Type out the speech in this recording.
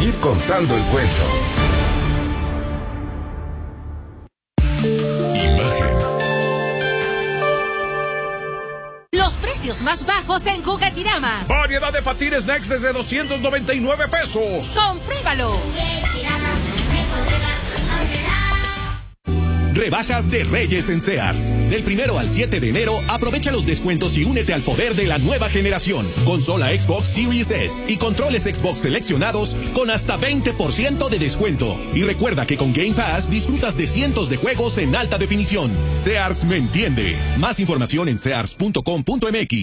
seguir contando el cuento. Los precios más bajos en Juguetirama. Variedad de patines Next desde 299 pesos. ¡Compruébalo! Rebajas de Reyes en Sears. Del 1 al 7 de enero, aprovecha los descuentos y únete al poder de la nueva generación. Consola Xbox Series S y controles Xbox seleccionados con hasta 20% de descuento. Y recuerda que con Game Pass disfrutas de cientos de juegos en alta definición. Sears me entiende. Más información en sears.com.mx.